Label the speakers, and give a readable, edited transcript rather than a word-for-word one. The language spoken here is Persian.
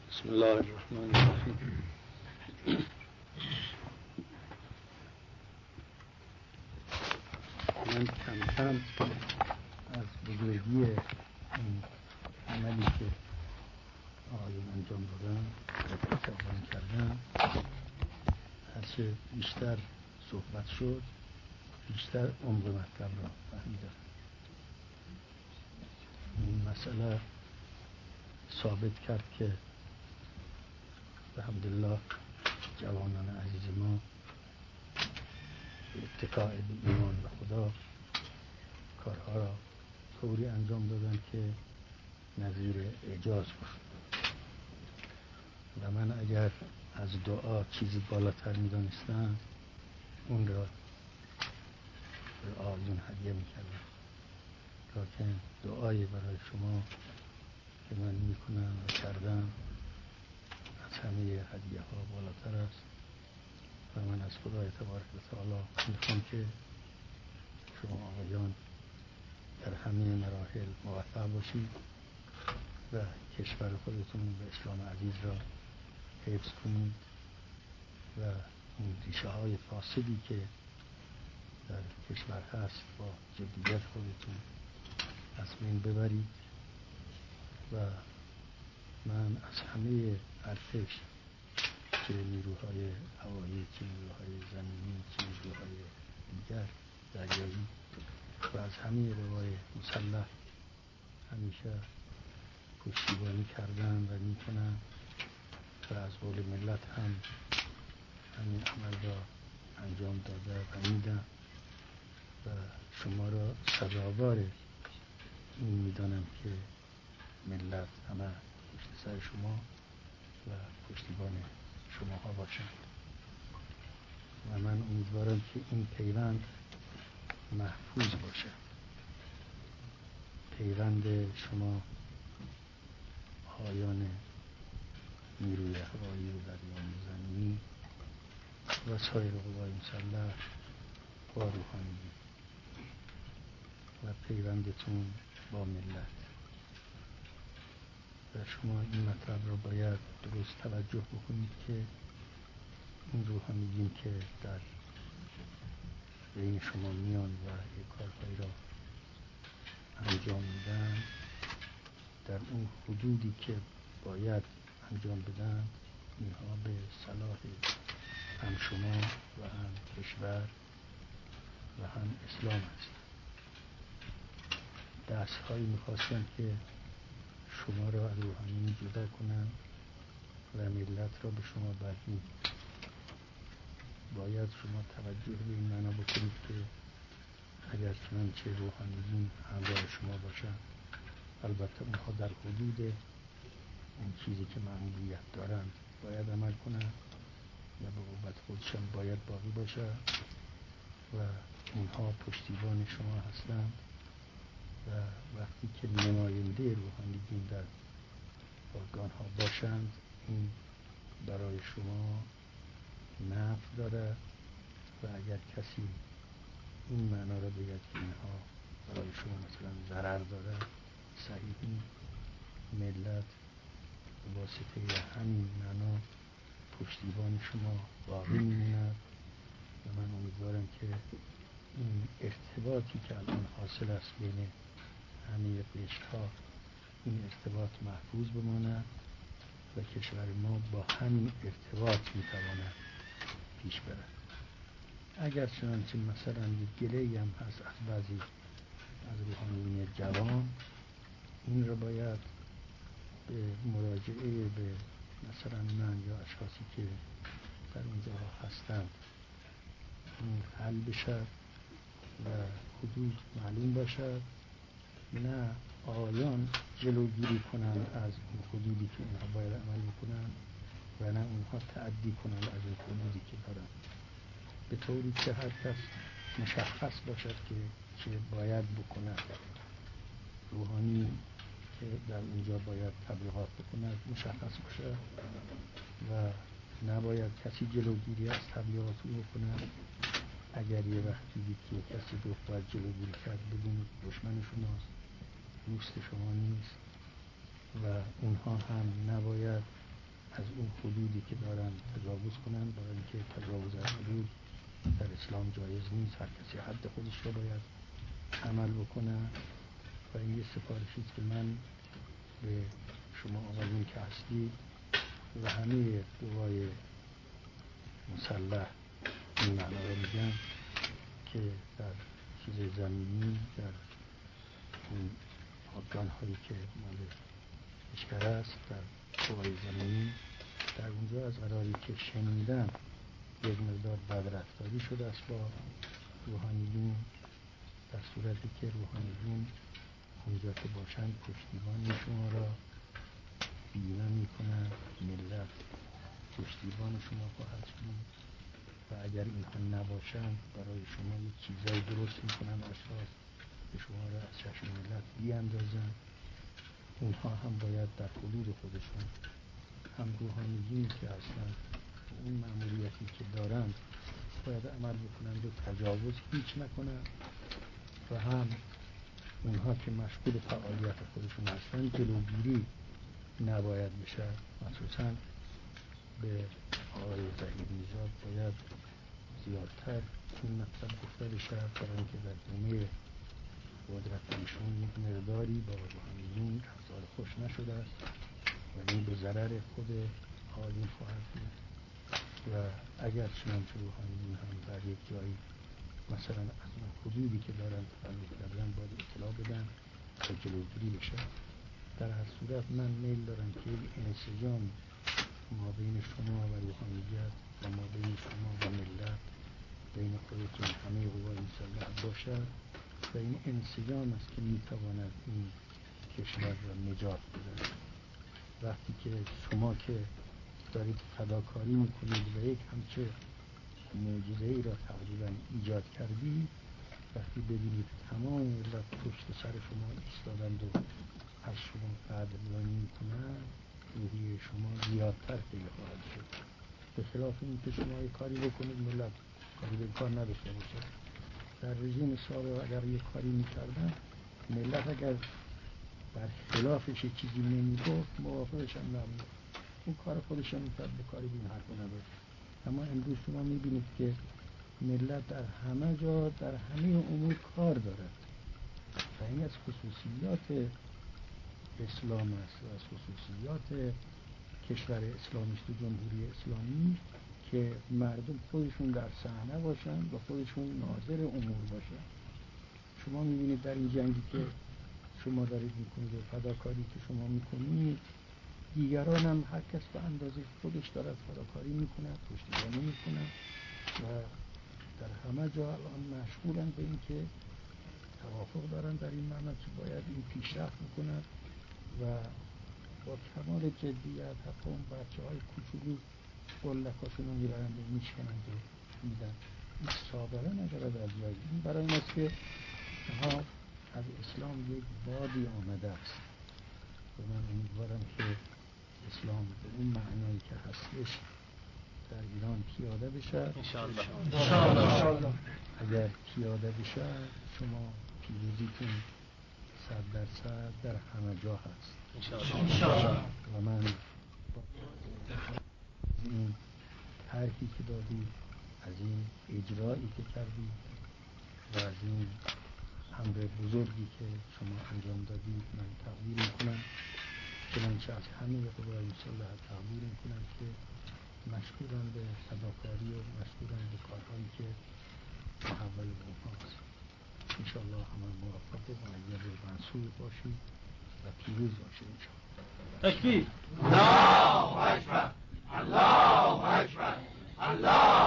Speaker 1: بسم الله الرحمن الرحیم. من کم کم از بزرگی این عملی که آقایون انجام دادن تقدیم کردن، هرچه بیشتر صحبت شد بیشتر عمق مطلب را فهمیدم. این مسئله ثابت کرد که الحمدلله جوانان عزیز ما به اتکاء به ایمان به خدا کارها را طوری انجام دادن که نظیر اعجاز بود و من اگر از دعا چیزی بالاتر می‌دانستم اون را به آیون هدیه می‌کردم. لکن دعای برای شما که من می‌کنم و کردم از همه هدیه ها بالاتر است و من از خدای تبارک و تعالی می‌خوام که شما آقایان در همه مراحل موفق باشید و کشور خودتون و اسلام عزیز را حفظ کنید و اون ریشه های فاسدی که در کشور هست با جدیت خودتون از بین ببرید. و من از همه ارتش، چه نیروهای هوایی، چه نیروهای زمینی، چه نیروهای دیگر دریایی و از همه قوای مسلح همیشه پشتیبانی کردن و میکنن و از قول ملت هم همین عمل را انجام داده و میدن و شما را سزاوار این میدانم که ملت همه پشت سر شما و پشتیبان شما ها باشند و من امیدوارم که این پیوند محفوظ باشه، پیوند شما آقایان نیروی هوایی و دریایی و زمینی و سایر قوای مسلح با روحانیون و پیوندتون با ملت و شما این مطلب را باید درست توجه بکنید که این روحانیون که در بین شما میان و یک کارهایی را انجام میدن در اون حدودی که باید انجام بدن اینها به صلاح هم شما و هم کشور و هم اسلام است. دست هایی میخواستن که شما را از روحانیون جدا کنن و ملت را به شما برگیر. باید شما توجه به این معنا بکنید که اگر چنانچه روحانیون همراه شما باشن، البته اونها در حدود اون چیزی که مأموریت دارند باید عمل کنند و به قوت خودشان باید باقی باشند و اونها پشتیبان شما هستند و وقتی که نماینده روحانیون در ارگان ها باشند این برای شما نفع داره و اگر کسی این معنا را بگه که اینها برای شما مثلا ضرر داره صحیح نیست. ملت به واسطه همین معنا پشتیبان شما باقی میموند و من امیدوارم که این ارتباطی که الان حاصل است بین همه قشرها این ارتباط محفوظ بماند و کشور ما با همین ارتباط میتواند پیش برد. اگر چنانچه مثلا یک گله‌ای هم هست از بعضی از روحانیون جوان، این را باید به مراجعه به مثلا من یا اشخاصی که در اونجا هستند این حل بشد و حدود معلوم باشد، نه آیان جلوگیری کنند از اون حدودی که اینها باید عمل بکنند و نه اونها تعدی کنند از اون حدودی که دارند، به طوری که هر کس مشخص باشد که چه باید بکند. روحانی که در اونجا باید تبلیغات بکند مشخص باشد و نباید کسی جلوگیری از تبلیغات او بکند. اگر یه وقتی دید که کسی گفت باید جلوگیری کرد، بدونید دشمن شماست، دوست شما نیست و اونها هم نباید از اون حدودی که دارن تجاوز کنن، برای اینکه تجاوز از حدود در اسلام جایز نیست. هر کسی حد خودش رو باید عمل بکنه و این یه سفارشی است که من به شما آقایون که هستی و همه قوای مسلح این معنا رو میگم که در چیز زمینی، در اون ارگان هایی که مال لشکر است، در قوای زمینی، در اونجا از قراری که شنیدم یک مقدار بدرفتاری شده است با روحانیون، در صورتی که روحانیون اونجا که باشند پشتیبان شما را بیمه میکنن، ملت پشتیبان شما خواهد بود و اگر اینها نباشند برای شما یک چیزایی درست میکنن، اشخاص به شما را از چشم ملت بیاندازن. اونها هم باید در حدود خودشون، هم روحانیونی که هستند اون مأموریتی که دارند باید عمل بکنند و تجاوز هیچ نکنند و هم اونها که مشغول فعالیت خودشون هستند جلوگیری نباید بشه. مخصوصا به آقای ظهیر نژاد باید زیادتر این مطلب گفته بشه، برای اینکه در حومه قدرت ایشون یک مقداری با روحانیون رفتار خوش نشده است و این به ضرر خود آقایون خواهد بود و اگر چنانچه روحانیون هم در یک جایی مثلا از اون حدودی که دارن تخلف کردن باید اطلاع بدن تا جلوگیری بشه. در هر صورت من میل دارم که یک انسجام ما بین شما و روحانیت و ما بین شما و ملت، بین خودتون همه قوای مسلح باشد و این انسجام است که میتواند این کشور را نجات بده. وقتی که شما که دارید فداکاری میکنید و یک همچه معجزه‌ای را تقریبا ایجاد کردید، وقتی ببینید تمام ملت پشت سر شما ایستادند و از شما قدردانی میکنند، روحیه شما زیادتر خیلی خواهد شد، به خلاف این که شما یک کاری بکنید ملت کاری به کار نداشته باشه. در رژیم سابق اگر یک کاری میکردن ملت اگر بر خلافش چیزی نمیگفت موافقش هم نبود، اون کار خودش هم میکرد، به کاری به این حرف نداشت. اما امروز شما میبینید که ملت در همه جا در همه امور کار دارد و این از خصوصیات اسلام است و از خصوصیات کشور اسلامی است و جمهوری اسلامی که مردم خودشون در صحنه باشن و خودشون ناظر امور باشن. شما میبینید در این جنگی که شما دارید میکنید و فداکاری که شما میکنید، دیگران هم هر کس به اندازه خودش دارد فداکاری میکنه، پشتیبانی میکنه و در همه جا الان مشغولن به این که توافق دارن در این معنی که باید این پیشرفت بکنه و با کمال جدیت حتی اون بچه های کوچولو قلکاشون رو میبرند و میشکنند و میدن. این سابقه ندارد از جایی. این برای این است که ها از اسلام یک بادی آمده است و من امیدوارم که اسلام به اون معنایی که هستش در ایران پیاده بشه انشاءالله. اگر پیاده بشه شما پیروزیتون 100% در همه جا هست انشاءالله. و من این طرحی که دادید، از این اجرایی که کردید و از این امر بزرگی که شما انجام دادید من تقدیر میکنم، چنانچه از همه قوای مسلح تقدیر میکنم که مشغولن به فداکاری و مشغولن به کارهایی که محول به اونهاست. انشاءالله همه موفق و مؤید و منصور باشید و پیروز باشید انشاءالله.
Speaker 2: تکبیر. الله اکبر، الله اکبر، الله